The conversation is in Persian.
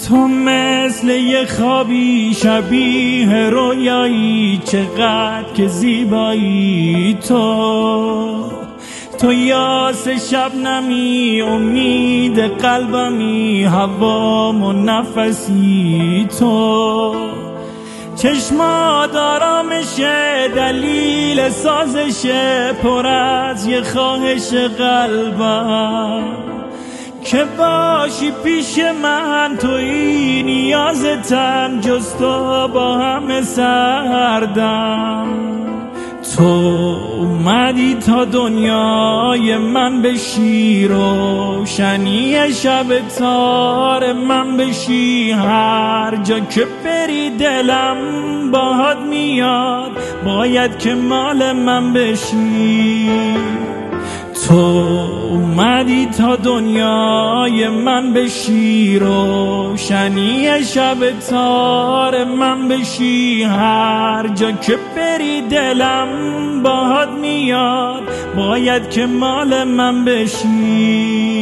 تو مثل یه خوابی شبیه رویایی، چقدر که زیبایی تو یاس شبنمی، امید قلبمی، هوام و نفسی تو. چشمات آرامشه، دلیل سازشه، پر از یه خواهش قلبم که باشی پیش من. تویی نیاز تن، جز تو با همه سردم. تو اومدی تا دنیای من بشی، روشنی شب تار من بشی. هر جا که بری دلم باهات میاد، باید که مال من بشی. تو اومدی تا دنیای من بشی، روشنی شب تار من بشی. هر جا که بری دلم باهات میاد، باید که مال من بشی.